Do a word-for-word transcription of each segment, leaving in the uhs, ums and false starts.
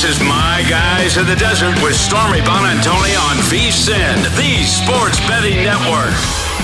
This is My Guys in the Desert with Stormy Bonantoni on VSiN, the Sports Betting Network.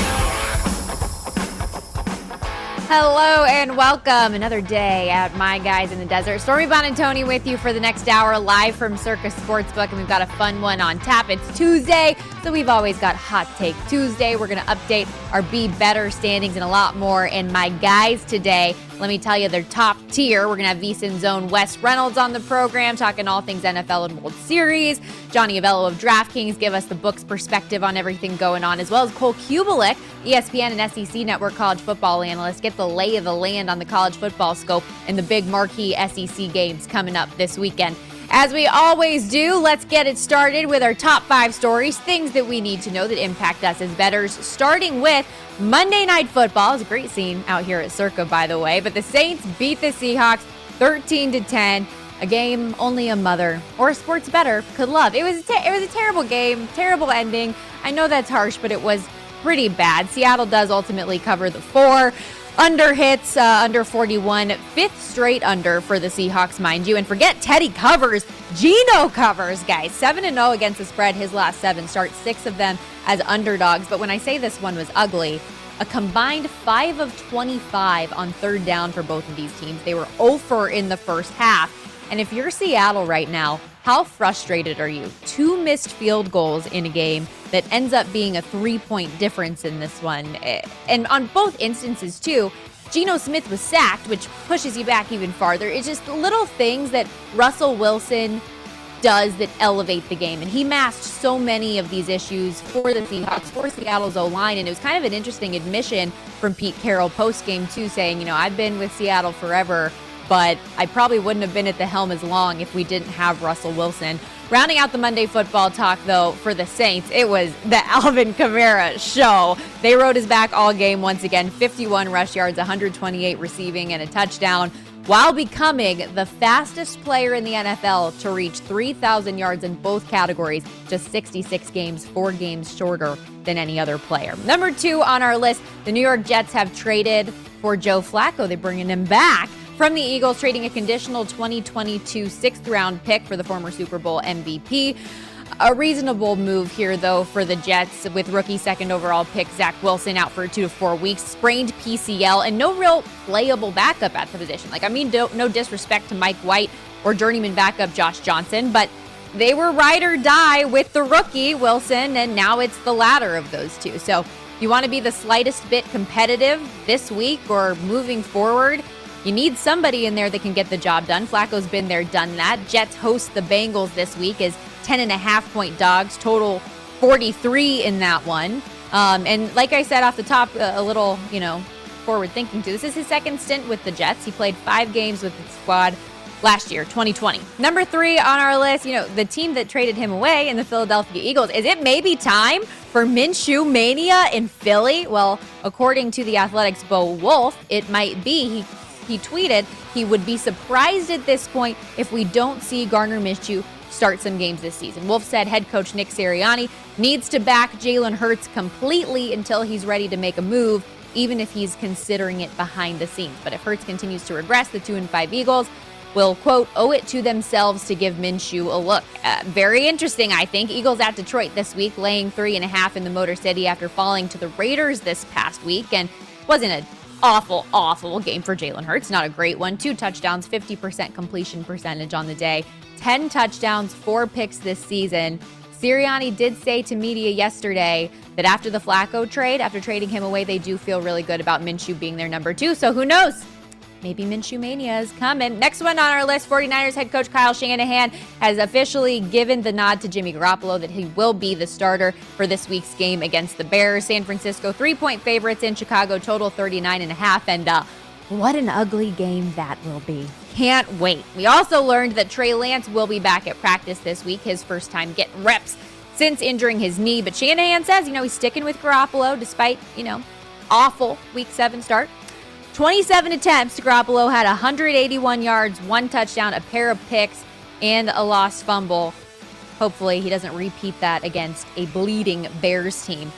Hello and welcome. Another day at My Guys in the Desert. Stormy Bonantoni with you for the next hour live from Circus Sportsbook, and we've got a fun one on tap. It's Tuesday, so we've always got Hot Take Tuesday. We're going to update our Be Better standings and a lot more in My Guys today. Let me tell you, they're top tier. We're going to have VSiN's own Wes Reynolds on the program, talking all things N F L and World Series. Johnny Avello of DraftKings give us the book's perspective on everything going on, as well as Cole Kubelik, E S P N and S E C Network college football analyst, get the lay of the land on the college football scope and the big marquee S E C games coming up this weekend. As we always do, let's get it started with our top five stories, things that we need to know that impact us as bettors, starting with Monday Night Football. It was a great scene out here at Circa, by the way, but the Saints beat the Seahawks thirteen to ten, a game only a mother or a sports bettor could love. It was a te- it was a terrible game, terrible ending. I know that's harsh, but it was pretty bad. Seattle does ultimately cover the four. Under hits, uh, under forty-one, fifth straight under for the Seahawks, mind you. And forget Teddy covers, Geno covers, guys. seven and oh against the spread, his last seven starts, six of them as underdogs. But when I say this one was ugly, a combined five of twenty-five on third down for both of these teams. They were oh for in the first half. And if you're Seattle right now, how frustrated are you? Two missed field goals in a game that ends up being a three-point difference in this one. And on both instances, too, Geno Smith was sacked, which pushes you back even farther. It's just little things that Russell Wilson does that elevate the game. And he masked so many of these issues for the Seahawks, for Seattle's O-line. And it was kind of an interesting admission from Pete Carroll post-game, too, saying, you know, I've been with Seattle forever, but I probably wouldn't have been at the helm as long if we didn't have Russell Wilson. Rounding out the Monday football talk, though, for the Saints, it was the Alvin Kamara show. They rode his back all game once again, fifty-one rush yards, one hundred twenty-eight receiving, and a touchdown, while becoming the fastest player in the N F L to reach three thousand yards in both categories, just sixty-six games, four games shorter than any other player. Number two on our list, the New York Jets have traded for Joe Flacco. They're bringing him back from the Eagles, trading a conditional twenty twenty-two sixth-round pick for the former Super Bowl M V P. A reasonable move here, though, for the Jets, with rookie second overall pick Zach Wilson out for two to four weeks, sprained P C L, and no real playable backup at the position. Like, I mean, don't, no disrespect to Mike White or journeyman backup Josh Johnson, but they were ride or die with the rookie Wilson, and now it's the latter of those two. So you want to be the slightest bit competitive this week or moving forward, you need somebody in there that can get the job done. Flacco's been there, done that. Jets host the Bengals this week as ten and a half point dogs, total forty-three in that one. Um, and like I said off the top, a little, you know, forward thinking too. This is his second stint with the Jets. He played five games with the squad last year, twenty twenty. Number three on our list, you know, the team that traded him away in the Philadelphia Eagles. Is it maybe time for Minshew mania in Philly? Well, according to the Athletics' Bo Wolf, it might be. He He tweeted he would be surprised at this point if we don't see Gardner Minshew start some games this season. Wolf said head coach Nick Sirianni needs to back Jalen Hurts completely until he's ready to make a move, even if he's considering it behind the scenes. But if Hurts continues to regress, the two and five Eagles will, quote, owe it to themselves to give Minshew a look. Uh, very interesting, I think. Eagles at Detroit this week, laying three and a half in the Motor City after falling to the Raiders this past week, and wasn't a Awful, awful game for Jalen Hurts. Not a great one. Two touchdowns, fifty percent completion percentage on the day. ten touchdowns, four picks this season. Sirianni did say to media yesterday that after the Flacco trade, after trading him away, they do feel really good about Minshew being their number two. So who knows? Maybe Minshew mania is coming. Next one on our list, forty-niners head coach Kyle Shanahan has officially given the nod to Jimmy Garoppolo that he will be the starter for this week's game against the Bears. San Francisco, three-point favorites in Chicago, total thirty-nine and a half. And uh, what an ugly game that will be. Can't wait. We also learned that Trey Lance will be back at practice this week, his first time getting reps since injuring his knee. But Shanahan says, you know, he's sticking with Garoppolo despite, you know, awful week seven start. twenty-seven attempts, Garoppolo had one hundred eighty-one yards, one touchdown, a pair of picks, and a lost fumble. Hopefully he doesn't repeat that against a bleeding Bears team.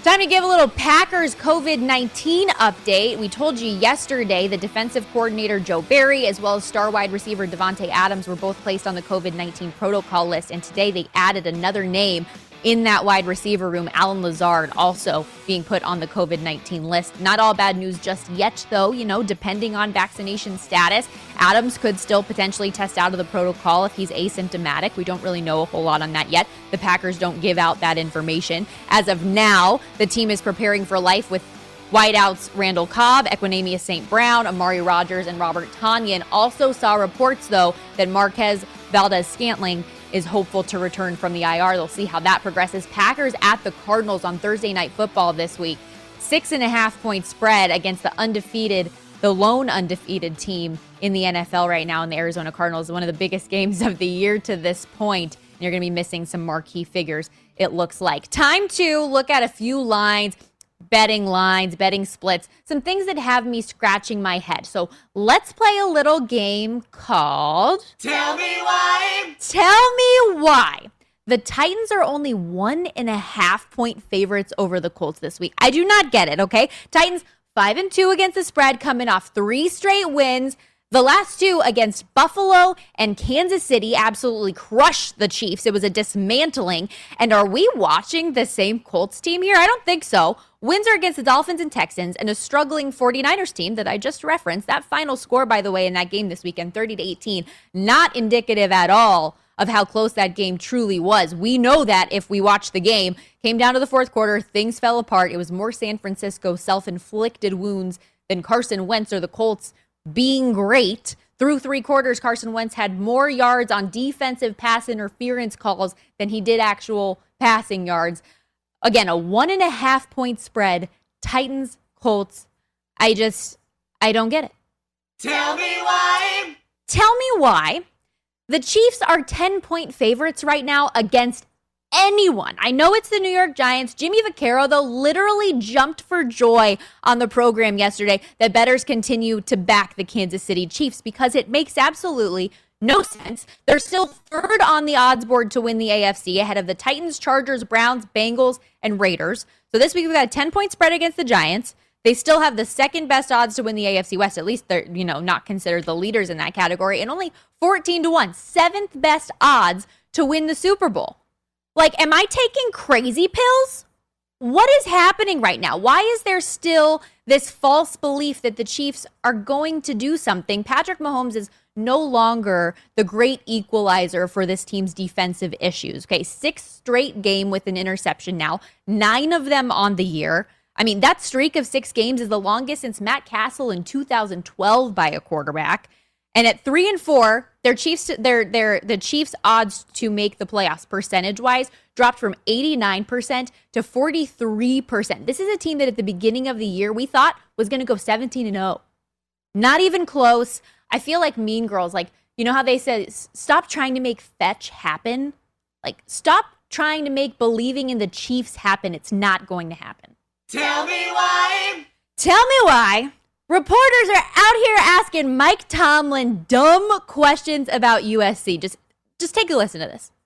Time to give a little Packers COVID nineteen update. We told you yesterday the defensive coordinator Joe Barry as well as star wide receiver Davante Adams were both placed on the COVID nineteen protocol list, and today they added another name in that wide receiver room, Allen Lazard, also being put on the COVID nineteen list. Not all bad news just yet, though. You know, depending on vaccination status, Adams could still potentially test out of the protocol if he's asymptomatic. We don't really know a whole lot on that yet. The Packers don't give out that information. As of now, the team is preparing for life with wideouts Randall Cobb, Equanimeous Saint Brown, Amari Rodgers, and Robert Tonyan. Also saw reports, though, that Marquez Valdes-Scantling is hopeful to return from the I R. They'll see how that progresses. Packers at the Cardinals on Thursday Night Football this week. Six and a half point spread against the undefeated, the lone undefeated team in the N F L right now in the Arizona Cardinals. One of the biggest games of the year to this point. And you're going to be missing some marquee figures, it looks like. Time to look at a few lines. Betting lines, betting splits, some things that have me scratching my head. So let's play a little game called Tell Me Why. Tell Me Why. The Titans are only one and a half point favorites over the Colts this week. I do not get it, okay? Titans five and two against the spread, coming off three straight wins. The last two against Buffalo and Kansas City absolutely crushed the Chiefs. It was a dismantling. And are we watching the same Colts team here? I don't think so. Wins are against the Dolphins and Texans and a struggling 49ers team that I just referenced. That final score, by the way, in that game this weekend, thirty to eighteen, not indicative at all of how close that game truly was. We know that if we watch the game. Came down to the fourth quarter, things fell apart. It was more San Francisco self-inflicted wounds than Carson Wentz or the Colts being great. Through three quarters, Carson Wentz had more yards on defensive pass interference calls than he did actual passing yards. Again, a one and a half point spread. Titans, Colts. I just, I don't get it. Tell me why. Tell me why. The Chiefs are ten point favorites right now against anyone. I know it's the New York Giants. Jimmy Vaccaro, though, literally jumped for joy on the program yesterday that bettors continue to back the Kansas City Chiefs because it makes absolutely no sense. They're still third on the odds board to win the A F C ahead of the Titans, Chargers, Browns, Bengals, and Raiders. So this week we've got a ten point spread against the Giants. They still have the second best odds to win the A F C West. At least they're, you know, not considered the leaders in that category. And only fourteen to one, seventh best odds to win the Super Bowl. Like, am I taking crazy pills? What is happening right now? Why is there still this false belief that the Chiefs are going to do something? Patrick Mahomes is no longer the great equalizer for this team's defensive issues. Okay, sixth straight game with an interception now, nine of them on the year. I mean, that streak of six games is the longest since Matt Castle in two thousand twelve by a quarterback. And at three and four, their Chiefs, their their the Chiefs' odds to make the playoffs percentage-wise dropped from eighty-nine percent to forty-three percent. This is a team that at the beginning of the year we thought was going to go seventeen and oh. Not even close. I feel like Mean Girls, like, you know how they said, stop trying to make fetch happen? Like, stop trying to make believing in the Chiefs happen. It's not going to happen. Tell me why. Tell me why. Reporters are out here asking Mike Tomlin dumb questions about U S C. Just just take a listen to this.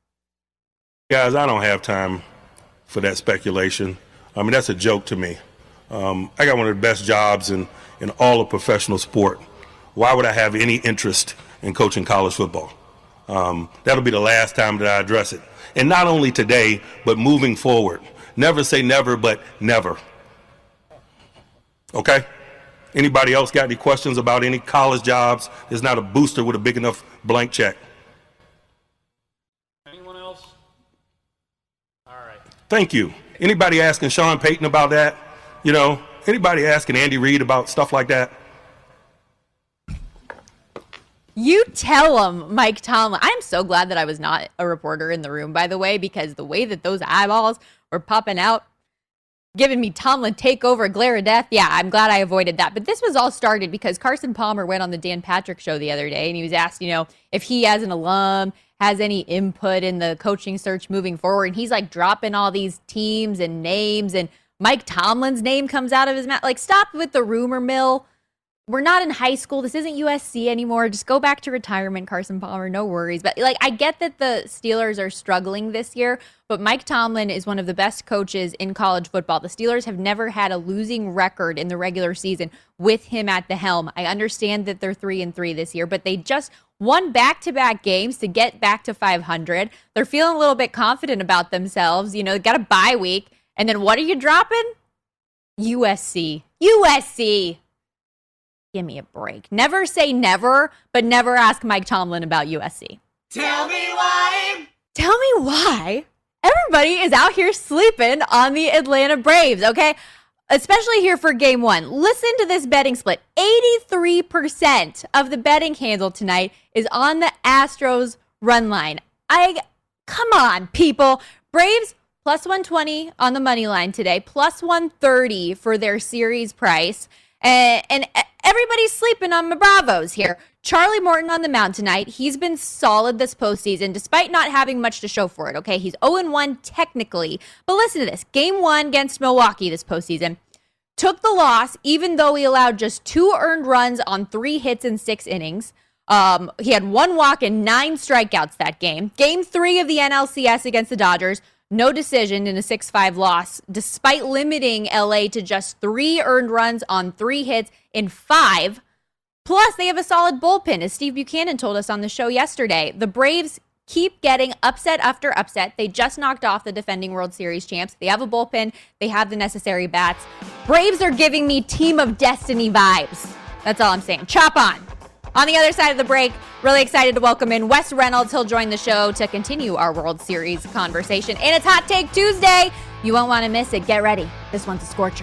Guys, I don't have time for that speculation. I mean, that's a joke to me. Um, I got one of the best jobs in, in all of professional sport. Why would I have any interest in coaching college football? Um, that'll be the last time that I address it. And not only today, but moving forward. Never say never, but never. Okay? Anybody else got any questions about any college jobs? There's not a booster with a big enough blank check. Anyone else? All right. Thank you. Anybody asking Sean Payton about that? You know, anybody asking Andy Reid about stuff like that? You tell him, Mike Tomlin. I'm so glad that I was not a reporter in the room, by the way, because the way that those eyeballs were popping out, giving me Tomlin takeover, glare of death. Yeah, I'm glad I avoided that. But this was all started because Carson Palmer went on the Dan Patrick show the other day, and he was asked, you know, if he as an alum has any input in the coaching search moving forward. And he's like dropping all these teams and names, and Mike Tomlin's name comes out of his mouth. Like, stop with the rumor mill. we're not in high school. This isn't U S C anymore. Just go back to retirement, Carson Palmer. No worries. But like, I get that the Steelers are struggling this year, but Mike Tomlin is one of the best coaches in college football. The Steelers have never had a losing record in the regular season with him at the helm. I understand that they're three and three this year, but they just won back-to-back games to get back to five hundred. They're feeling a little bit confident about themselves. You know, they got a bye week. And then what are you dropping? U S C. U S C. Give me a break. Never say never, but never ask Mike Tomlin about U S C. Tell me why. Tell me why everybody is out here sleeping on the Atlanta Braves, okay? Especially here for game one. Listen to this betting split. eighty-three percent of the betting handle tonight is on the Astros run line. I, come on, people. Braves plus one twenty on the money line today, plus one thirty for their series price. And, and everybody's sleeping on my Bravos here. Charlie Morton on the mound tonight. He's been solid this postseason, despite not having much to show for it, okay? He's oh and one technically. But listen to this. Game one against Milwaukee this postseason. Took the loss, even though he allowed just two earned runs on three hits in six innings. Um, he had one walk and nine strikeouts that game. Game three of the N L C S against the Dodgers. No decision in a six five loss, despite limiting L A to just three earned runs on three hits in five. Plus, they have a solid bullpen, as Steve Buchanan told us on the show yesterday. The Braves keep getting upset after upset. They just knocked off the defending World Series champs. They have a bullpen. They have the necessary bats. Braves are giving me Team of Destiny vibes. That's all I'm saying. Chop on. On the other side of the break, really excited to welcome in Wes Reynolds. He'll join the show to continue our World Series conversation. And it's Hot Take Tuesday. You won't want to miss it. Get ready. This one's a scorcher.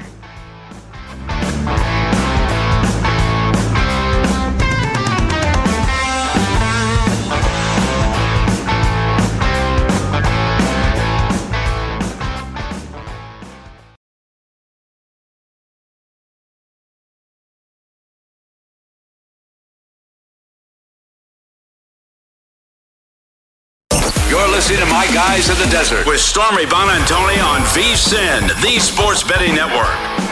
You're listening to My Guys in the Desert with Stormy Bonantoni on VSiN, the Sports Betting Network.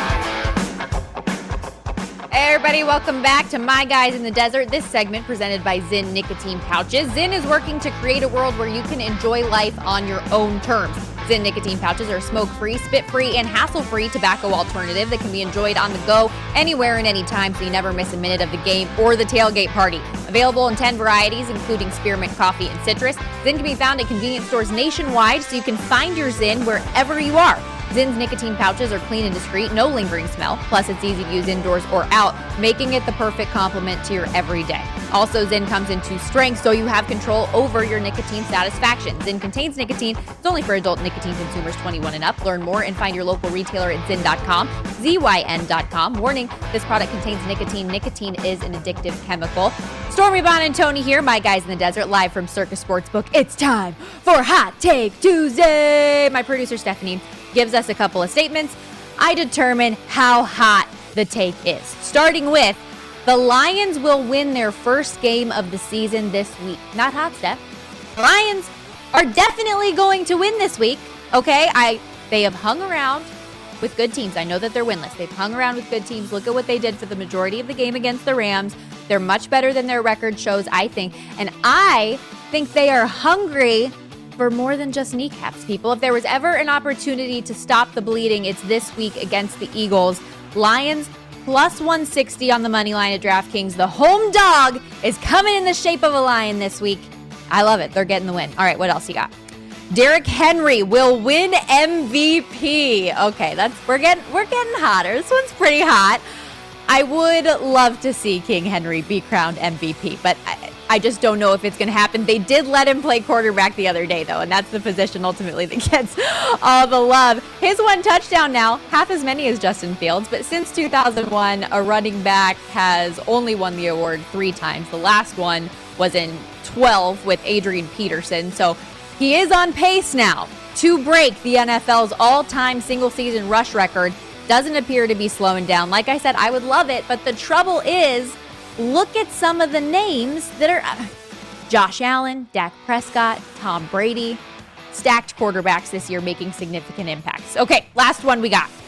Hey everybody, welcome back to My Guys in the Desert. This segment presented by Zyn Nicotine Pouches. Zyn is working to create a world where you can enjoy life on your own terms. Zyn Nicotine Pouches are smoke-free, spit-free, and hassle-free tobacco alternative that can be enjoyed on the go anywhere and anytime, so you never miss a minute of the game or the tailgate party. Available in ten varieties, including spearmint, coffee, and citrus. Zyn can be found at convenience stores nationwide, so you can find your Zyn wherever you are. Zyn's nicotine pouches are clean and discreet, no lingering smell, plus it's easy to use indoors or out, making it the perfect complement to your everyday. Also, Zyn comes in two strengths, so you have control over your nicotine satisfaction. Zyn contains nicotine. It's only for adult nicotine consumers twenty-one and up. Learn more and find your local retailer at zyn dot com, Z Y N dot com. Warning, this product contains nicotine. Nicotine is an addictive chemical. Stormy Bonantoni here, My Guys in the Desert, live from Circus Sportsbook. It's time for Hot Take Tuesday. My producer, Stephanie, gives us a couple of statements. I determine how hot the take is. Starting with, the Lions will win their first game of the season this week. Not hot, Steph. Lions are definitely going to win this week. Okay, I they have hung around with good teams. I know that they're winless. They've hung around with good teams. Look at what they did for the majority of the game against the Rams. They're much better than their record shows, I think. And I think they are hungry for more than just kneecaps, people. If there was ever an opportunity to stop the bleeding, it's this week against the Eagles. Lions plus one sixty on the money line at DraftKings. The home dog is coming in the shape of a lion this week. I love it. They're getting the win. All right, what else you got? Derrick Henry will win M V P. Okay, that's we're getting we're getting hotter. This one's pretty hot. I would love to see King Henry be crowned M V P, but I, I just don't know if it's going to happen. They did let him play quarterback the other day, though, and that's the position ultimately that gets all the love. His one touchdown now, half as many as Justin Fields, but since two thousand one, a running back has only won the award three times. The last one was in twelve with Adrian Peterson, so he is on pace now to break the N F L's all-time single-season rush record. Doesn't appear to be slowing down. Like I said, I would love it, but the trouble is, look at some of the names that are uh, Josh Allen, Dak Prescott, Tom Brady, stacked quarterbacks this year making significant impacts. Okay, last one we got.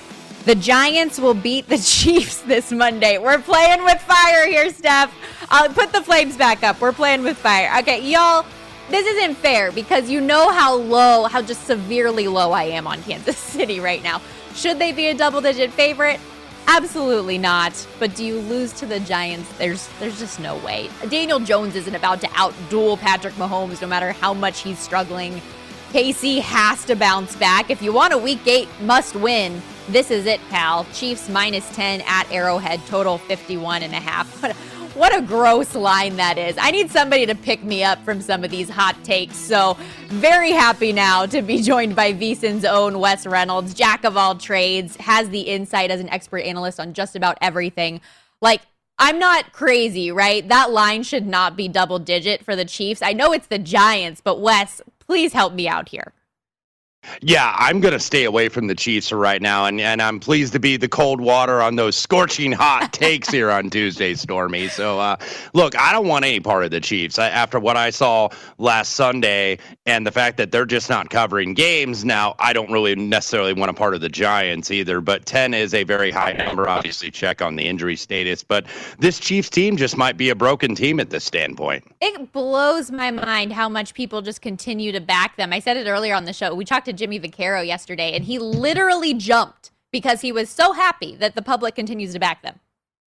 The Giants will beat the Chiefs this Monday. We're playing with fire here, Steph. I'll put the flames back up. We're playing with fire. Okay, y'all, this isn't fair because you know how low, how just severely low I am on Kansas City right now. Should they be a double-digit favorite? Absolutely not. But do you lose to the Giants? There's there's just no way. Daniel Jones isn't about to outduel Patrick Mahomes no matter how much he's struggling. K C has to bounce back. If you want a week eight must win, this is it, pal. Chiefs minus ten at Arrowhead, total fifty-one and a half. What a, what a gross line that is. I need somebody to pick me up from some of these hot takes. So very happy now to be joined by VSiN's own Wes Reynolds, jack of all trades, has the insight as an expert analyst on just about everything. Like, I'm not crazy, right? That line should not be double digit for the Chiefs. I know it's the Giants, but Wes, please help me out here. Yeah, I'm going to stay away from the Chiefs right now, and, and I'm pleased to be the cold water on those scorching hot takes here on Tuesday, Stormy. So, uh, look, I don't want any part of the Chiefs. I, after what I saw last Sunday and the fact that they're just not covering games, now I don't really necessarily want a part of the Giants either, but ten is a very high number. Obviously, check on the injury status, but this Chiefs team just might be a broken team at this standpoint. It blows my mind how much people just continue to back them. I said it earlier on the show. We talked to Jimmy Vaccaro yesterday, and he literally jumped because he was so happy that the public continues to back them.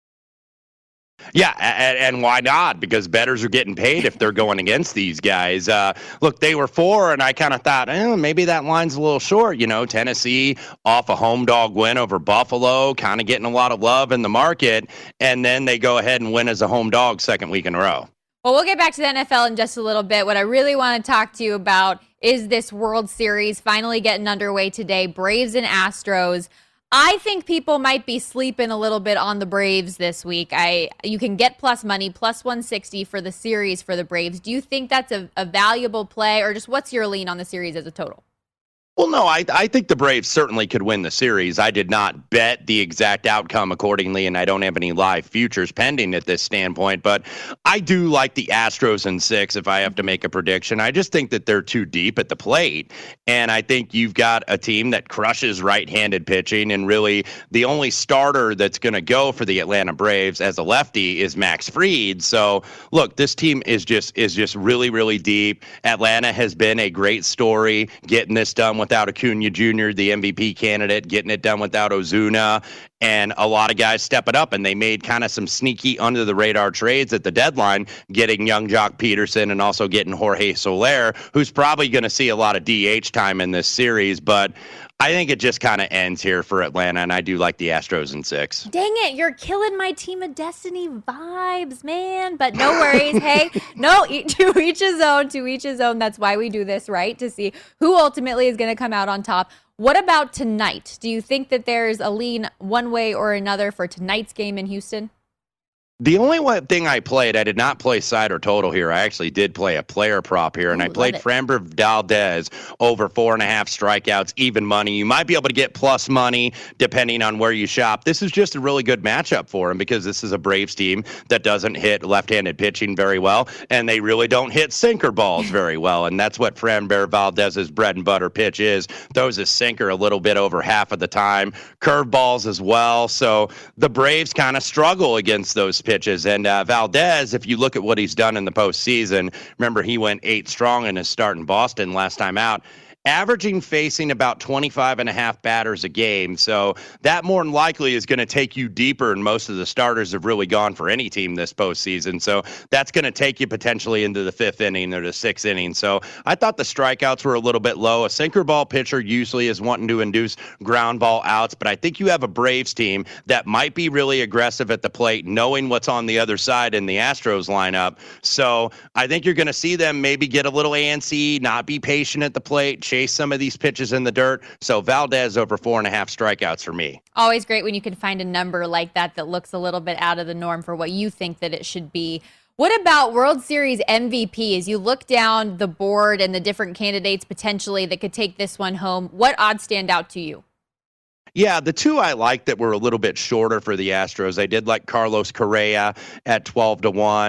Yeah, and, and why not? Because bettors are getting paid if they're going against these guys. Uh, look, they were four, and I kind of thought, eh, maybe that line's a little short. You know, Tennessee off a home dog win over Buffalo, kind of getting a lot of love in the market, and then they go ahead and win as a home dog second week in a row. Well, we'll get back to the N F L in just a little bit. What I really want to talk to you about is this World Series finally getting underway today. Braves and Astros. I think people might be sleeping a little bit on the Braves this week. I you can get plus money, plus one sixty for the series for the Braves. Do you think that's a, a valuable play, or just what's your lean on the series as a total? Well, no, I, I think the Braves certainly could win the series. I did not bet the exact outcome accordingly, and I don't have any live futures pending at this standpoint. But I do like the Astros in six if I have to make a prediction. I just think that they're too deep at the plate. And I think you've got a team that crushes right-handed pitching, and really the only starter that's going to go for the Atlanta Braves as a lefty is Max Fried. So, look, this team is just is just really, really deep. Atlanta has been a great story getting this done without Acuna Junior, the M V P candidate, getting it done without Ozuna, and a lot of guys stepping up, and they made kind of some sneaky under-the-radar trades at the deadline, getting young Jock Peterson and also getting Jorge Soler, who's probably going to see a lot of D H time in this series, but I think it just kind of ends here for Atlanta, and I do like the Astros in six. Dang it, you're killing my Team of Destiny vibes, man. But no worries. Hey, no, to each his own, to each his own. That's why we do this, right? To see who ultimately is going to come out on top. What about tonight? Do you think that there's a lean one way or another for tonight's game in Houston? The only one thing I played, I did not play side or total here. I actually did play a player prop here, and Ooh, I played Framber Valdez over four and a half strikeouts, even money. You might be able to get plus money depending on where you shop. This is just a really good matchup for him because this is a Braves team that doesn't hit left-handed pitching very well, and they really don't hit sinker balls very well, and that's what Framber Valdez's bread and butter pitch is. Throws his sinker a little bit over half of the time, curveballs as well. So the Braves kind of struggle against those pitches. Pitches. And uh, Valdez, if you look at what he's done in the postseason, remember he went eight strong in his start in Boston last time out, averaging facing about twenty-five and a half batters a game. So that more than likely is going to take you deeper, and most of the starters have really gone for any team this postseason. So that's going to take you potentially into the fifth inning or the sixth inning. So I thought the strikeouts were a little bit low. A sinker ball pitcher usually is wanting to induce ground ball outs, but I think you have a Braves team that might be really aggressive at the plate, knowing what's on the other side in the Astros lineup. So I think you're going to see them maybe get a little antsy, not be patient at the plate, chase some of these pitches in the dirt. So Valdez over four and a half strikeouts for me. Always great when you can find a number like that that looks a little bit out of the norm for what you think that it should be. What about World Series M V P? As you look down the board and the different candidates potentially that could take this one home, what odds stand out to you? Yeah, the two I like that were a little bit shorter for the Astros, I did like Carlos Correa at twelve to one.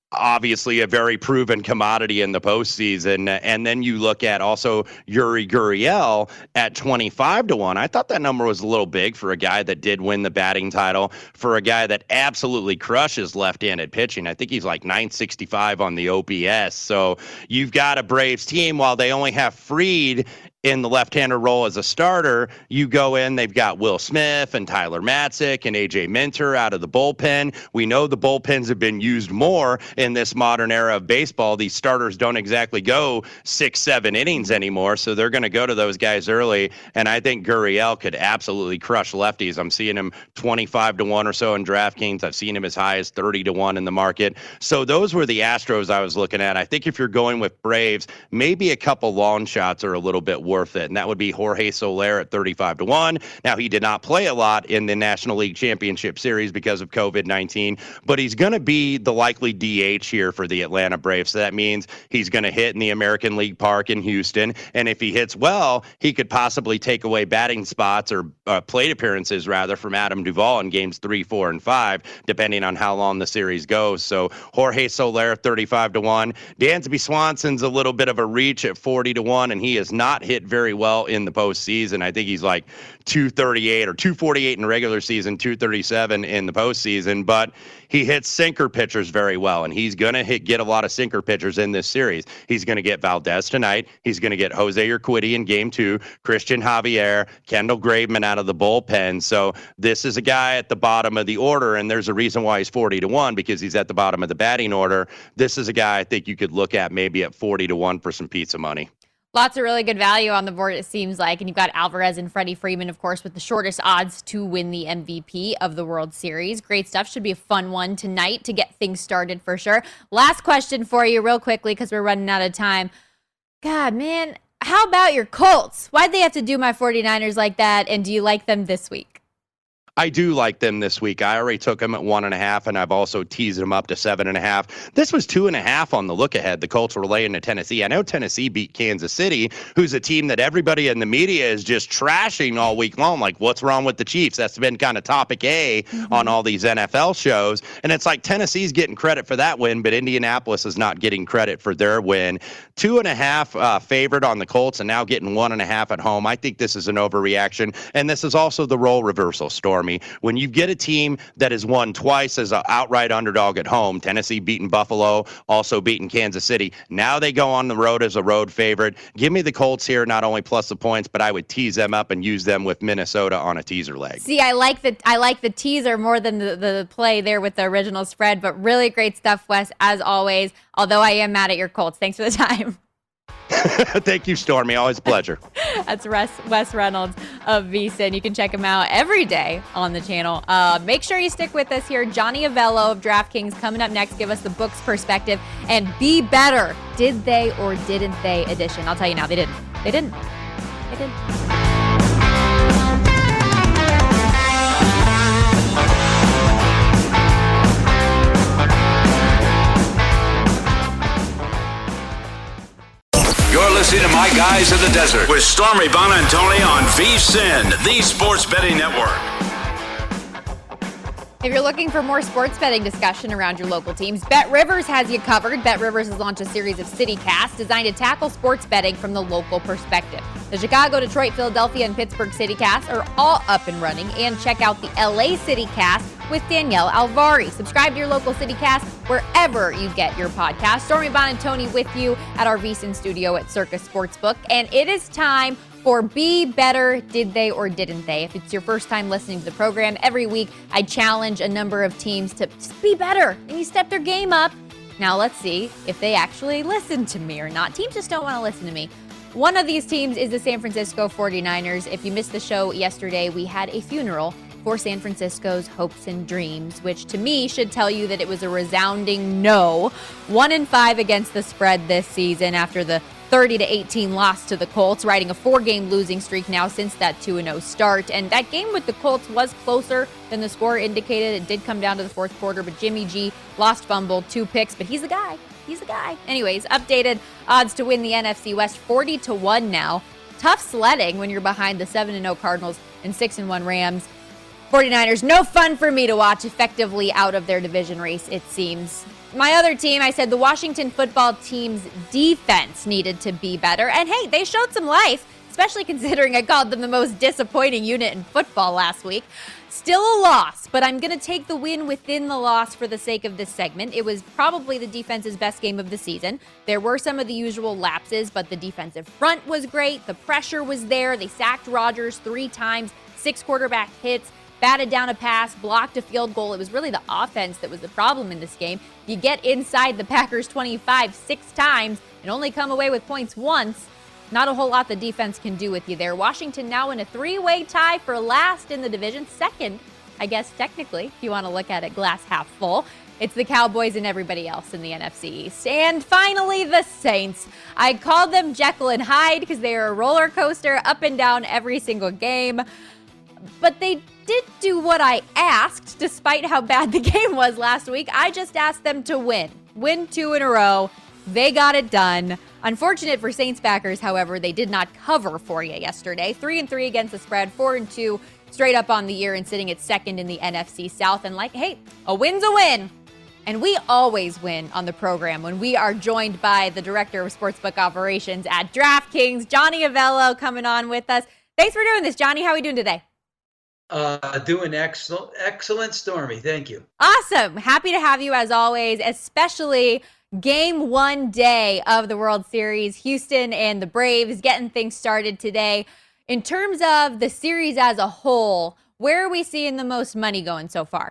obviously a very proven commodity in the postseason. And then you look at also Yuri Gurriel at twenty-five to one. I thought that number was a little big for a guy that did win the batting title, for a guy that absolutely crushes left-handed pitching. I think he's like nine sixty-five on the O P S. So you've got a Braves team, while they only have Fried in the left-hander role as a starter, you go in, they've got Will Smith and Tyler Matzik and A J Minter out of the bullpen. We know the bullpens have been used more in this modern era of baseball. These starters don't exactly go six, seven innings anymore, so they're going to go to those guys early, and I think Gurriel could absolutely crush lefties. I'm seeing him twenty-five to one or so in DraftKings. I've seen him as high as thirty to one in the market. So those were the Astros I was looking at. I think if you're going with Braves, maybe a couple long shots are a little bit worth it, and that would be Jorge Soler at thirty-five to one. Now, he did not play a lot in the National League Championship Series because of COVID nineteen, but he's going to be the likely D H here for the Atlanta Braves. So that means he's going to hit in the American League Park in Houston, and if he hits well, he could possibly take away batting spots or uh, plate appearances, rather, from Adam Duvall in games three, four, and five, depending on how long the series goes. So Jorge Soler, thirty-five to one. Dansby Swanson's a little bit of a reach at forty to one, and he has not hit very well in the postseason. I think he's like two thirty-eight or two forty-eight in regular season, two thirty-seven in the postseason, but he hits sinker pitchers very well, and he's going to hit get a lot of sinker pitchers in this series. He's going to get Valdez tonight. He's going to get Jose Urquidy in game two, Christian Javier, Kendall Graveman out of the bullpen. So this is a guy at the bottom of the order, and there's a reason why he's forty to one, because he's at the bottom of the batting order. This is a guy I think you could look at maybe at forty to one for some pizza money. Lots of really good value on the board, it seems like. And you've got Alvarez and Freddie Freeman, of course, with the shortest odds to win the M V P of the World Series. Great stuff. Should be a fun one tonight to get things started for sure. Last question for you real quickly, because we're running out of time. God, man, how about your Colts? Why'd they have to do my forty-niners like that? And do you like them this week? I do like them this week. I already took them at one and a half, and I've also teased them up to seven and a half. This was two and a half on the look ahead. The Colts were laying to Tennessee. I know Tennessee beat Kansas City, who's a team that everybody in the media is just trashing all week long. Like, what's wrong with the Chiefs? That's been kind of topic A mm-hmm. on all these N F L shows. And it's like Tennessee's getting credit for that win, but Indianapolis is not getting credit for their win. Two and a half uh, favored on the Colts, and now getting one and a half at home. I think this is an overreaction, and this is also the role reversal, Storm. When you get a team that has won twice as an outright underdog at home, Tennessee beating Buffalo, also beating Kansas City, now they go on the road as a road favorite. Give me the Colts here, not only plus the points, but I would tease them up and use them with Minnesota on a teaser leg. See, I like the I like the teaser more than the, the play there with the original spread, but really great stuff, Wes, as always, although I am mad at your Colts. Thanks for the time. Thank you, Stormy. Always a pleasure. That's Wes, Wes Reynolds of VSiN. You can check him out every day on the channel. Uh, make sure you stick with us here. Johnny Avello of DraftKings coming up next. Give us the book's perspective and be better. Did they or didn't they edition? I'll tell you now, they didn't. They didn't. They didn't. You're listening to My Guys in the Desert with Stormy Buonantony on VSiN, the Sports Betting Network. If you're looking for more sports betting discussion around your local teams, BetRivers has you covered. BetRivers has launched a series of CityCasts designed to tackle sports betting from the local perspective. The Chicago, Detroit, Philadelphia, and Pittsburgh CityCasts are all up and running. And check out the L A CityCast with Danielle Alvari. Subscribe to your local CityCast wherever you get your podcast. Stormy Buonantony with you at our VSiN studio at Circus Sportsbook. And it is time for Be Better, Did They or Didn't They? If it's your first time listening to the program, every week I challenge a number of teams to just be better and you step their game up. Now let's see if they actually listen to me or not. Teams just don't want to listen to me. One of these teams is the San Francisco forty-niners. If you missed the show yesterday, we had a funeral for San Francisco's hopes and dreams, which to me should tell you that it was a resounding no. One and five against the spread this season after the thirty to eighteen loss to the Colts, riding a four-game losing streak now since that two and oh start. And that game with the Colts was closer than the score indicated. It did come down to the fourth quarter, but Jimmy G lost fumble, two picks, but he's the guy. He's the guy. Anyways, updated odds to win the N F C West, forty to one now. Tough sledding when you're behind the seven and oh Cardinals and six and one Rams. forty-niners, no fun for me to watch, effectively out of their division race, it seems. my other team, I said the Washington football team's defense needed to be better. And hey, they showed some life, especially considering I called them the most disappointing unit in football last week. Still a loss, but I'm going to take the win within the loss for the sake of this segment. It was probably the defense's best game of the season. There were some of the usual lapses, but the defensive front was great. The pressure was there. They sacked Rodgers three times, six quarterback hits, batted down a pass, blocked a field goal. It was really the offense that was the problem in this game. You get inside the Packers twenty-five six times and only come away with points once. Not a whole lot the defense can do with you there. Washington now in a three-way tie for last in the division. Second, I guess technically, if you want to look at it glass half full. It's the Cowboys and everybody else in the N F C East. And finally, the Saints. I called them Jekyll and Hyde because they are a roller coaster up and down every single game. But they did do what I asked, despite how bad the game was last week. I just asked them to win. Win two in a row. They got it done. Unfortunate for Saints backers, however, they did not cover for you yesterday. Three and three against the spread, four and two straight up on the year and sitting at second in the N F C South. And like, hey, a win's a win. And we always win on the program when we are joined by the director of sportsbook operations at DraftKings, Johnny Avello, coming on with us. Thanks for doing this, Johnny. How are we doing today? Uh, doing excellent, excellent, Stormy. Thank you. Awesome. Happy to have you as always, especially game one day of the World Series. Houston and the Braves getting things started today. In terms of the series as a whole, where are we seeing the most money going so far?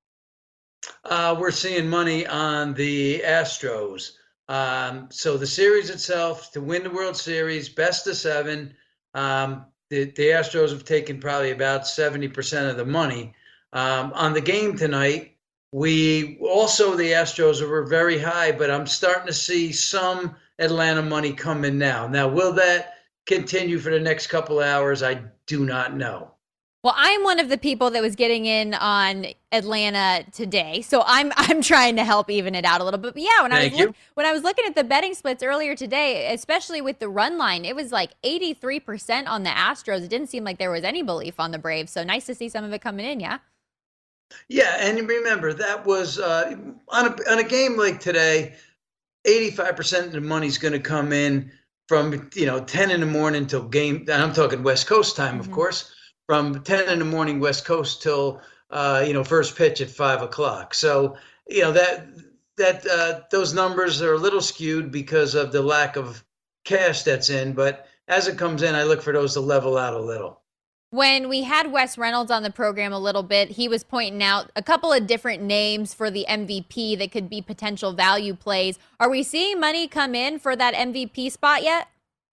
Uh, we're seeing money on the Astros. Um, so the series itself, to win the World Series, best of seven. Um, the, the Astros have taken probably about seventy percent of the money. Um, on the game tonight, we also, the Astros were very high, but I'm starting to see some Atlanta money come in now. Now, will that continue for the next couple hours? I do not know. Well, I'm one of the people that was getting in on Atlanta today, so I'm I'm trying to help even it out a little bit. But yeah, when Thank I was look, when I was looking at the betting splits earlier today, especially with the run line, it was like eighty-three percent on the Astros. It didn't seem like there was any belief on the Braves. So nice to see some of it coming in. Yeah. Yeah, and remember that was uh, on a on a game like today, eighty-five percent of the money's going to come in from you know ten in the morning till game. And I'm talking West Coast time, mm-hmm. of course. From ten in the morning West Coast till uh, you know first pitch at five o'clock. So you know that that uh, those numbers are a little skewed because of the lack of cash that's in. But as it comes in, I look for those to level out a little. When we had Wes Reynolds on the program a little bit, he was pointing out a couple of different names for the M V P that could be potential value plays. Are we seeing money come in for that M V P spot yet?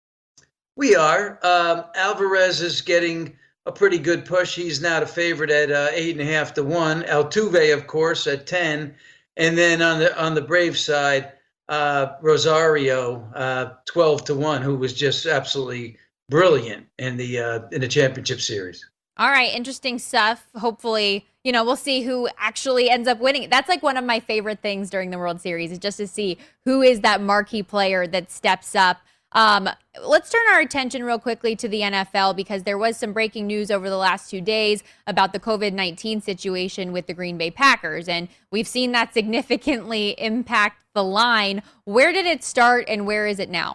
We are. Um, Alvarez is getting a pretty good push. He's now the favorite at uh, eight and a half to one. Altuve, of course, at ten, and then on the on the Braves side, uh, Rosario, uh, twelve to one, who was just absolutely brilliant in the uh, in the championship series. All right, interesting stuff. Hopefully, you know, we'll see who actually ends up winning. That's like one of my favorite things during the World Series is just to see who is that marquee player that steps up. Um, let's turn our attention real quickly to the N F L because there was some breaking news over the last two days about the COVID nineteen situation with the Green Bay Packers, and we've seen that significantly impact the line. Where did it start and where is it now?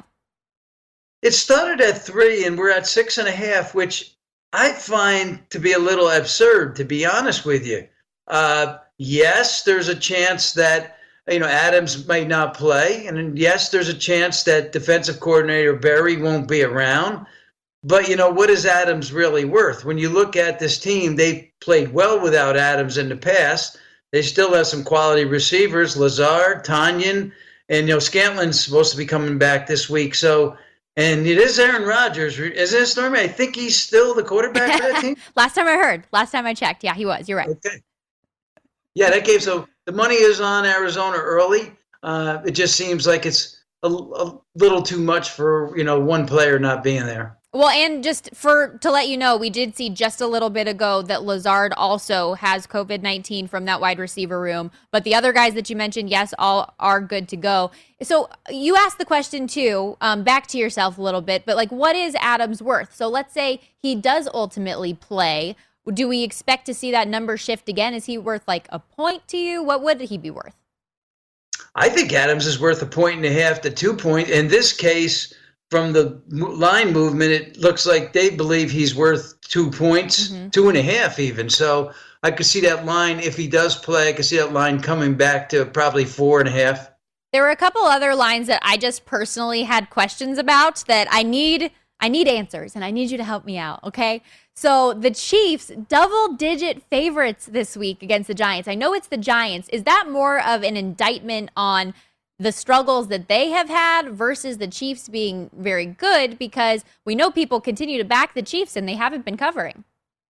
It started at three and we're at six and a half, which I find to be a little absurd, to be honest with you. Uh, yes, there's a chance that you know, Adams might not play. And yes, there's a chance that defensive coordinator Berry won't be around. But, you know, what is Adams really worth? When you look at this team, they played well without Adams in the past. They still have some quality receivers, Lazard, Tanyan, and, you know, Scantlin's supposed to be coming back this week. So, and it is Aaron Rodgers. Isn't it, Stormy? I think he's still the quarterback for that team. Last time I heard, last time I checked. Yeah, he was. You're right. Okay. Yeah, that gave so the money is on Arizona early. Uh, it just seems like it's a, a little too much for, you know, one player not being there. Well, and just for to let you know, we did see just a little bit ago that Lazard also has COVID nineteen from that wide receiver room. But the other guys that you mentioned, yes, all are good to go. So you asked the question, too, um, back to yourself a little bit. But like, what is Adams worth? So let's say he does ultimately play. Do we expect to see that number shift again? Is he worth like a point to you? What would he be worth? I think Adams is worth a point and a half to two point. In this case, from the line movement, it looks like they believe he's worth two points, mm-hmm. two and a half even. So I could see that line, if he does play, I could see that line coming back to probably four and a half. There were a couple other lines that I just personally had questions about that I need I need answers, and I need you to help me out, okay? So the Chiefs, double-digit favorites this week against the Giants. I know it's the Giants. Is that more of an indictment on the struggles that they have had versus the Chiefs being very good? Because we know people continue to back the Chiefs, and they haven't been covering.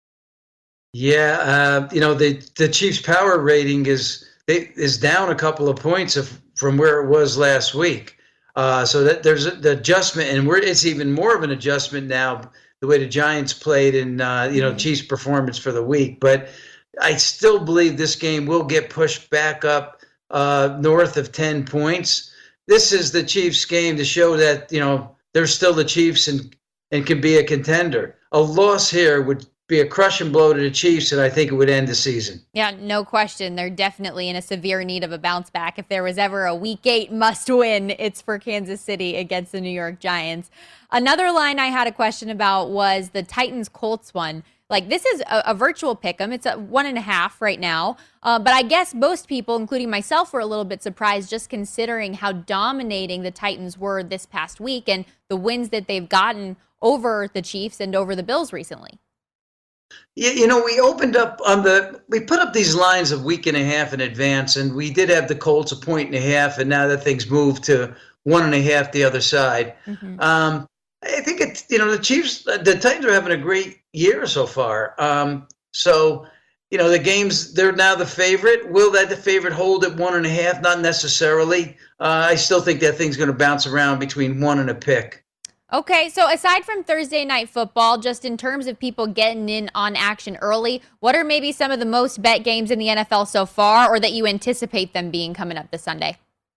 Yeah, uh, you know, the, the Chiefs' power rating is they, is down a couple of points of, from where it was last week. Uh, so that there's the adjustment, and we're, it's even more of an adjustment now, the way the Giants played and, uh, you know, mm-hmm. Chiefs' performance for the week. But I still believe this game will get pushed back up uh, north of ten points. This is the Chiefs' game to show that, you know, they're still the Chiefs and, and can be a contender. A loss here would be a crushing blow to the Chiefs, and I think it would end the season. Yeah, no question. They're definitely in a severe need of a bounce back. If there was ever a week eight must win, it's for Kansas City against the New York Giants. Another line I had a question about was the Titans-Colts one. Like, this is a, a virtual pick'em. It's a one and a half right now. Uh, but I guess most people, including myself, were a little bit surprised just considering how dominating the Titans were this past week and the wins that they've gotten over the Chiefs and over the Bills recently. Yeah, you know, we opened up on the, we put up these lines a week and a half in advance, and we did have the Colts a point and a half, and now that thing's moved to one and a half the other side. Mm-hmm. Um, I think it's, you know, the Chiefs, the Titans are having a great year so far. Um, so, you know, the games, they're now the favorite. Will that the favorite hold at one and a half? Not necessarily. Uh, I still think that thing's going to bounce around between one and a pick. Okay, so aside from Thursday Night Football, just in terms of people getting in on action early, what are maybe some of the most bet games in the N F L so far, or that you anticipate them being coming up this Sunday?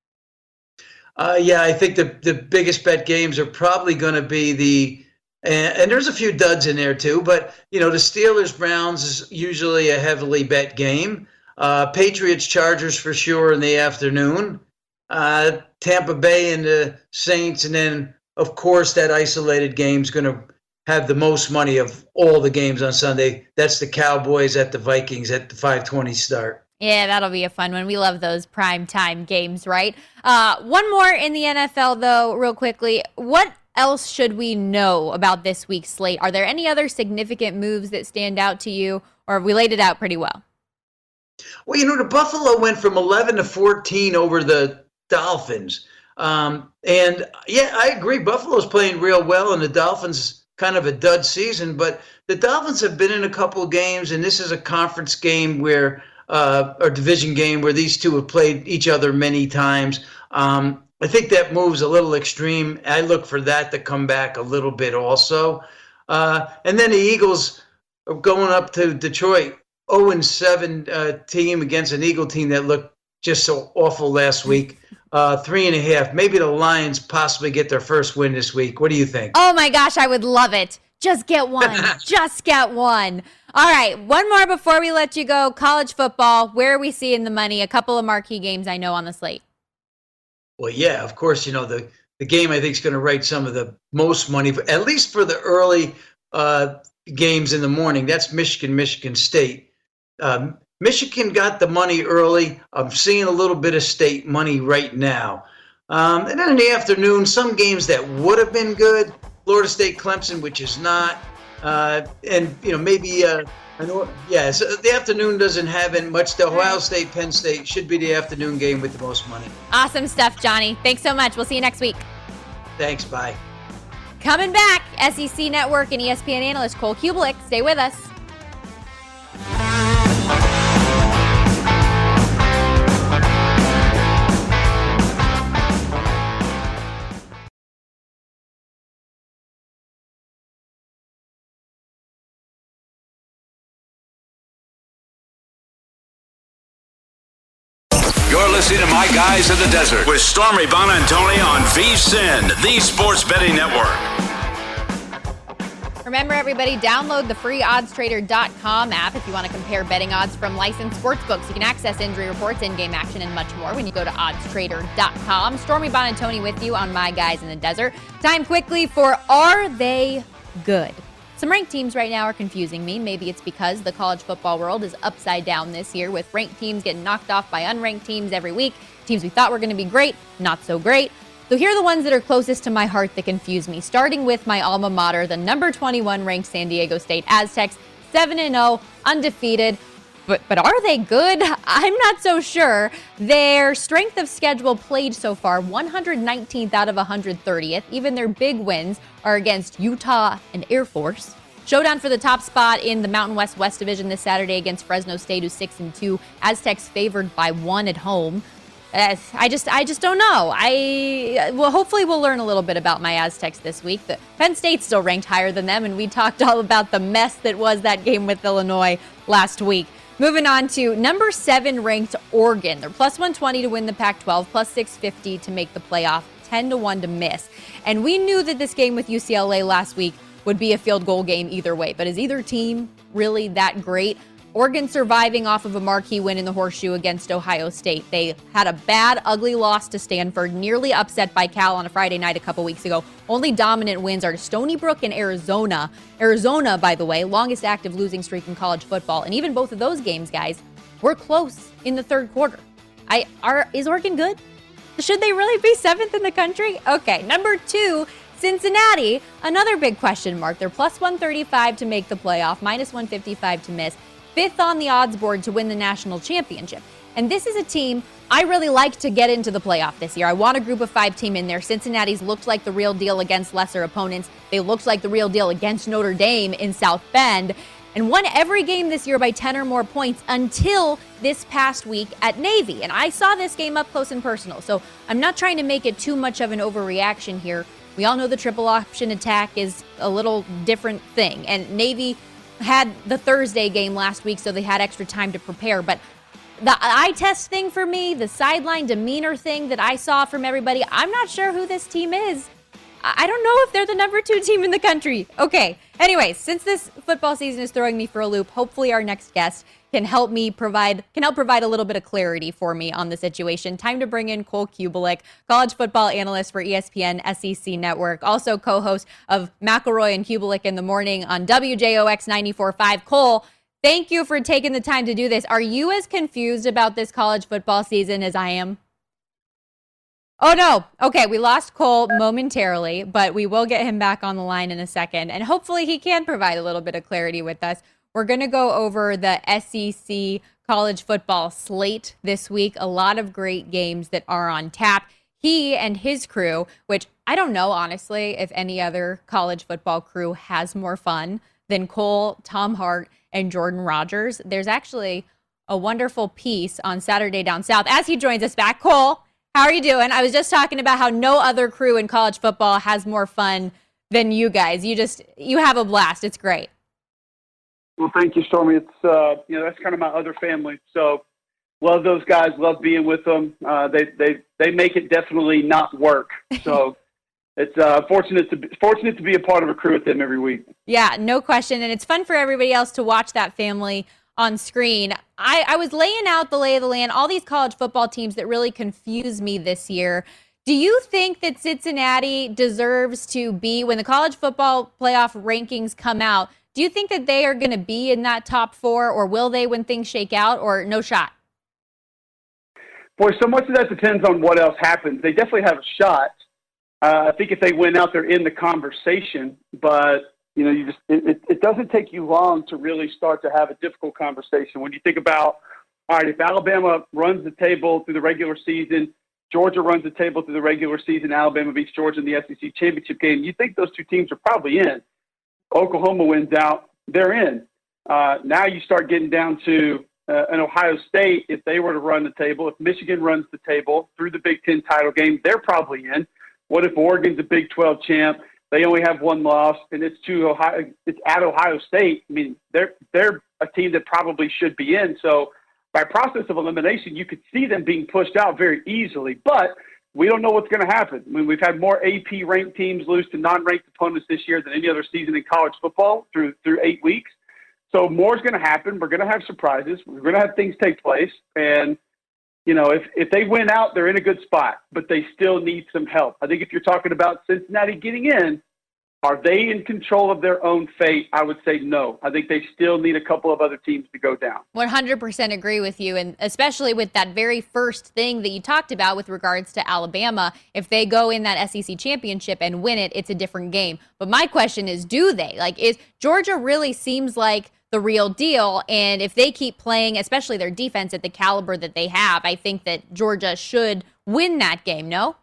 Uh, yeah, I think the, the biggest bet games are probably going to be the, and, and there's a few duds in there too, but, you know, the Steelers-Browns is usually a heavily bet game. Uh, Patriots-Chargers for sure in the afternoon. Uh, Tampa Bay and the Saints, and then, of course, that isolated game is going to have the most money of all the games on Sunday. That's the Cowboys at the Vikings at the five twenty start. Yeah, that'll be a fun one. We love those primetime games, right? Uh, one more in the N F L, though, real quickly. What else should we know about this week's slate? Are there any other significant moves that stand out to you, or have we laid it out pretty well? Well, you know, the Buffalo went from eleven to fourteen over the Dolphins. Um, and yeah, I agree. Buffalo's playing real well, and the Dolphins kind of a dud season, but the Dolphins have been in a couple of games, and this is a conference game where, uh, or division game where these two have played each other many times. Um, I think that moves a little extreme. I look for that to come back a little bit also. Uh, and then the Eagles are going up to Detroit, oh and seven uh, team against an Eagle team that looked just so awful last week. Uh, three and a half. Maybe the Lions possibly get their first win this week. What do you think? Oh, my gosh, I would love it. Just get one. Just get one. All right, one more before we let you go. College football, where are we seeing the money? A couple of marquee games I know on the slate. Well, yeah, of course, you know, the, the game I think is going to write some of the most money, at least for the early uh, games in the morning. That's Michigan, Michigan State. Um, Michigan got the money early. I'm seeing a little bit of state money right now. Um, and then in the afternoon, some games that would have been good, Florida State, Clemson, which is not. Uh, and, you know, maybe, uh, I know, yeah, so the afternoon doesn't have it much. The Ohio State, Penn State should be the afternoon game with the most money. Awesome stuff, Johnny. Thanks so much. We'll see you next week. Thanks. Bye. Coming back, S E C Network and E S P N analyst Cole Kubelik. Stay with us. You're listening to My Guys in the Desert with Stormy Buonantony on VSiN, the Sports Betting Network. Remember, everybody, download the free odds trader dot com app if you want to compare betting odds from licensed sportsbooks. You can access injury reports, in-game action, and much more when you go to odds trader dot com. Stormy Buonantony with you on My Guys in the Desert. Time quickly for Are They Good? Some ranked teams right now are confusing me. Maybe it's because the college football world is upside down this year, with ranked teams getting knocked off by unranked teams every week. Teams we thought were going to be great, not so great. So here are the ones that are closest to my heart that confuse me, starting with my alma mater, the number twenty-one ranked San Diego State Aztecs, seven and oh, undefeated. But but are they good? I'm not so sure. Their strength of schedule played so far, one hundred nineteenth out of one hundred thirtieth. Even their big wins are against Utah and Air Force. Showdown for the top spot in the Mountain West West Division this Saturday against Fresno State, who's six and two. Aztecs favored by one at home. Uh, I just I just don't know. I well, hopefully we'll learn a little bit about my Aztecs this week. The Penn State's still ranked higher than them, and we talked all about the mess that was that game with Illinois last week. Moving on to number seven ranked Oregon. They're plus one twenty to win the Pac twelve, plus six fifty to make the playoff, ten to one to miss. And we knew that this game with U C L A last week would be a field goal game either way. But is either team really that great? Oregon surviving off of a marquee win in the Horseshoe against Ohio State. They had a bad, ugly loss to Stanford, nearly upset by Cal on a Friday night a couple weeks ago. Only dominant wins are Stony Brook and Arizona. Arizona, by the way, longest active losing streak in college football. And even both of those games, guys, were close in the third quarter. I are Is Oregon good? Should they really be seventh in the country? Okay, number two, Cincinnati, another big question mark. They're plus one thirty-five to make the playoff, minus one fifty-five to miss. Fifth on the odds board to win the national championship. And this is a team I really like to get into the playoff this year. I want a group of five team in there. Cincinnati's looked like the real deal against lesser opponents. They looked like the real deal against Notre Dame in South Bend and won every game this year by ten or more points until this past week at Navy. And I saw this game up close and personal. So I'm not trying to make it too much of an overreaction here. We all know the triple option attack is a little different thing. And Navy had the Thursday game last week, so they had extra time to prepare. But the eye test thing for me, the sideline demeanor thing that I saw from everybody, I'm not sure who this team is. I don't know if they're the number two team in the country. Okay. Anyways, since this football season is throwing me for a loop, hopefully our next guest can help me provide can help provide a little bit of clarity for me on the situation. Time to bring in Cole Cubelic, college football analyst for E S P N S E C Network, also co-host of McElroy and Cubelic in the Morning on W J O X ninety-four point five. Cole, thank you for taking the time to do this. Are you as confused about this college football season as I am? Oh, no. Okay, we lost Cole momentarily, but we will get him back on the line in a second, and hopefully he can provide a little bit of clarity with us. We're going to go over the S E C college football slate this week. A lot of great games that are on tap. He and his crew, which I don't know, honestly, if any other college football crew has more fun than Cole, Tom Hart, and Jordan Rogers. There's actually a wonderful piece on Saturday Down South as he joins us back. Cole, how are you doing? I was just talking about how no other crew in college football has more fun than you guys. You just, you have a blast. It's great. Well, thank you, Stormy. It's, uh, you know, that's kind of my other family. So love those guys, love being with them. Uh, they, they, they make it definitely not work. So it's uh, fortunate to be, fortunate to be a part of a crew with them every week. Yeah, no question. And it's fun for everybody else to watch that family on screen. I, I was laying out the lay of the land, all these college football teams that really confuse me this year. Do you think that Cincinnati deserves to be, when the college football playoff rankings come out, do you think that they are going to be in that top four, or will they when things shake out, or no shot? Boy, so much of that depends on what else happens. They definitely have a shot. Uh, I think if they win out, they're in the conversation, but you know, you just it, it doesn't take you long to really start to have a difficult conversation. When you think about, all right, if Alabama runs the table through the regular season, Georgia runs the table through the regular season, Alabama beats Georgia in the S E C championship game, you think those two teams are probably in. Oklahoma wins out, they're in. Uh, now you start getting down to uh, an Ohio State. If they were to run the table, if Michigan runs the table through the Big Ten title game, they're probably in. What if Oregon's a Big twelve champ? They only have one loss, and it's to Ohio. It's at Ohio State. I mean, they're they're a team that probably should be in. So, by process of elimination, you could see them being pushed out very easily. But we don't know what's going to happen. I mean, we've had more A P-ranked teams lose to non-ranked opponents this year than any other season in college football through through eight weeks. So more is going to happen. We're going to have surprises. We're going to have things take place. And, you know, if, if they win out, they're in a good spot, but they still need some help. I think if you're talking about Cincinnati getting in, are they in control of their own fate? I would say no. I think they still need a couple of other teams to go down. one hundred percent agree with you, and especially with that very first thing that you talked about with regards to Alabama. If they go in that S E C championship and win it, it's a different game. But my question is, do they? Like, is Georgia really seems like the real deal, and if they keep playing, especially their defense at the caliber that they have, I think that Georgia should win that game, no?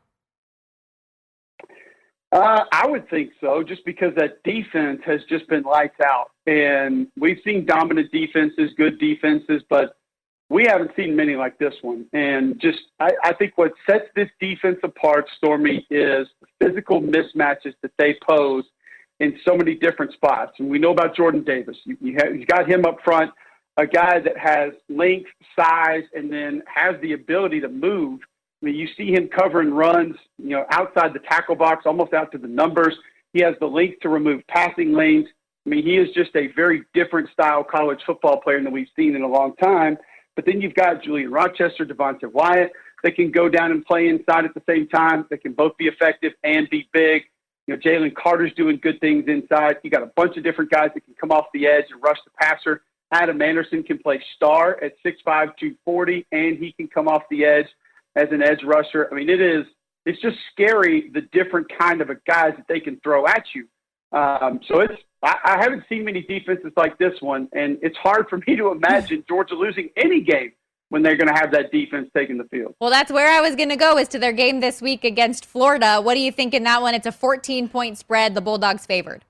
Uh, I would think so, just because that defense has just been lights out. And we've seen dominant defenses, good defenses, but we haven't seen many like this one. And just I, I think what sets this defense apart, Stormy, is the physical mismatches that they pose in so many different spots. And we know about Jordan Davis. You, you have, you've got him up front, a guy that has length, size, and then has the ability to move. I mean, you see him covering runs, you know, outside the tackle box, almost out to the numbers. He has the length to remove passing lanes. I mean, he is just a very different style college football player than we've seen in a long time. But then you've got Julian Rochester, Devontae Wyatt. They can go down and play inside at the same time. They can both be effective and be big. You know, Jalen Carter's doing good things inside. You got a bunch of different guys that can come off the edge and rush the passer. Adam Anderson can play star at six five, two forty, and he can come off the edge as an edge rusher. I mean, it is, it's just scary, the different kind of a guys that they can throw at you. Um, so it's, I, I haven't seen many defenses like this one, and it's hard for me to imagine Georgia losing any game when they're going to have that defense taking the field. Well, that's where I was going to go, is to their game this week against Florida. What do you think in that one? It's a fourteen-point spread. The Bulldogs favored.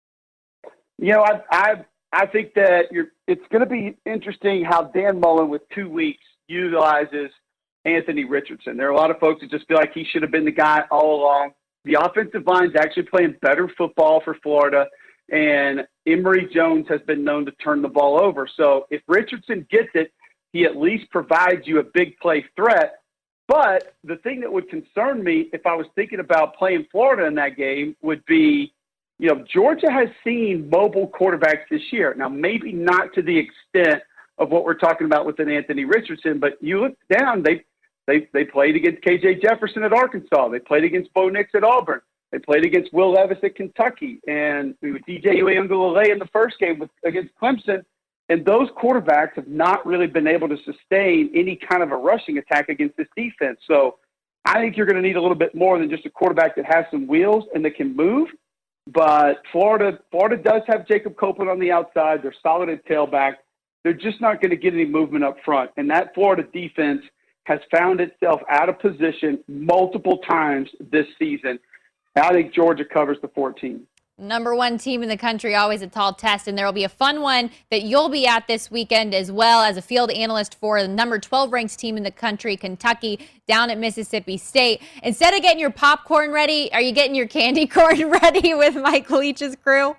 You know, I I, I think that you're, it's going to be interesting how Dan Mullen, with two weeks, utilizes Anthony Richardson. There are a lot of folks that just feel like he should have been the guy all along. The offensive line's actually playing better football for Florida, and Emory Jones has been known to turn the ball over. So if Richardson gets it, he at least provides you a big play threat. But the thing that would concern me if I was thinking about playing Florida in that game would be, you know, Georgia has seen mobile quarterbacks this year. Now, maybe not to the extent of what we're talking about with an Anthony Richardson, but you look down, they They they played against K J Jefferson at Arkansas. They played against Bo Nix at Auburn. They played against Will Levis at Kentucky. And with D J Uiagalelei in the first game with, against Clemson. And those quarterbacks have not really been able to sustain any kind of a rushing attack against this defense. So I think you're going to need a little bit more than just a quarterback that has some wheels and that can move. But Florida, Florida does have Jacob Copeland on the outside. They're solid at tailback. They're just not going to get any movement up front. And that Florida defense has found itself out of position multiple times this season. I think Georgia covers the fourteen. Number one team in the country, always a tall test, and there will be a fun one that you'll be at this weekend as well as a field analyst for the number twelve ranked team in the country, Kentucky, down at Mississippi State. Instead of getting your popcorn ready, are you getting your candy corn ready with Mike Leach's crew?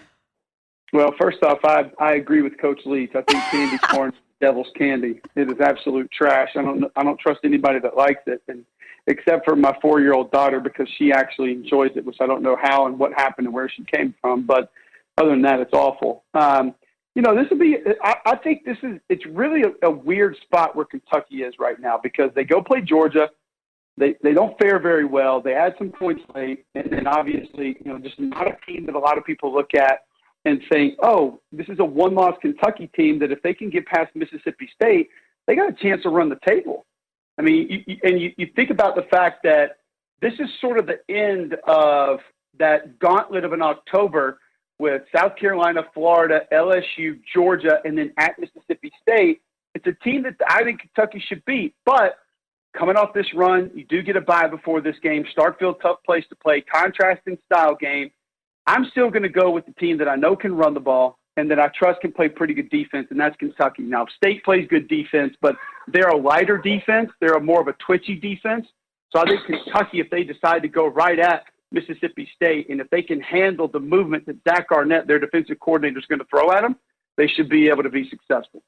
Well, first off, I I agree with Coach Leach. I think candy corn devil's candy. It is absolute trash. I don't I don't trust anybody that likes it, and except for my four-year-old daughter, because she actually enjoys it, which I don't know how and what happened and where she came from. But other than that, it's awful. Um, you know, this would be. I, I think this is. It's really a, a weird spot where Kentucky is right now, because they go play Georgia. They they don't fare very well. They add some points late, and then obviously, you know, just not a team that a lot of people look at and saying, oh, this is a one-loss Kentucky team that if they can get past Mississippi State, they got a chance to run the table. I mean, you, you, and you, you think about the fact that this is sort of the end of that gauntlet of an October with South Carolina, Florida, L S U, Georgia, and then at Mississippi State. It's a team that I think Kentucky should beat. But coming off this run, you do get a bye before this game. Starkville, tough place to play, contrasting style game. I'm still going to go with the team that I know can run the ball and that I trust can play pretty good defense, and that's Kentucky. Now, State plays good defense, but they're a lighter defense. They're a more of a twitchy defense. So I think Kentucky, if they decide to go right at Mississippi State, and if they can handle the movement that Zach Arnett, their defensive coordinator, is going to throw at them, they should be able to be successful.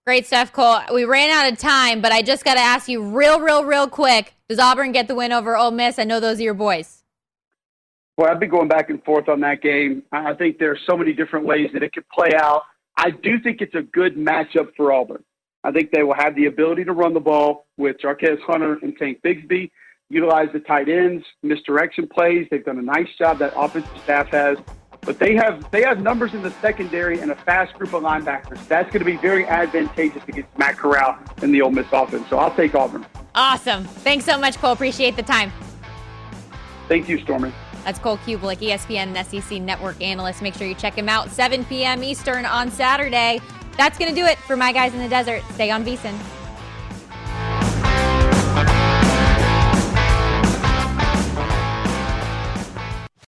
Great stuff, Cole. We ran out of time, but I just got to ask you real, real, real quick. Does Auburn get the win over Ole Miss? I know those are your boys. Well, I've been going back and forth on that game. I think there are so many different ways that it could play out. I do think it's a good matchup for Auburn. I think they will have the ability to run the ball with Jarquez Hunter and Tank Bigsby, utilize the tight ends, misdirection plays. They've done a nice job, that offensive staff has. But they have they have numbers in the secondary and a fast group of linebackers. That's going to be very advantageous against Matt Corral and the Ole Miss offense. So I'll take Auburn. Awesome. Thanks so much, Cole. Appreciate the time. Thank you, Stormy. That's Cole Cubelic, E S P N and S E C Network analyst. Make sure you check him out, seven p.m. Eastern on Saturday. That's going to do it for My Guys in the Desert. Stay on VSiN.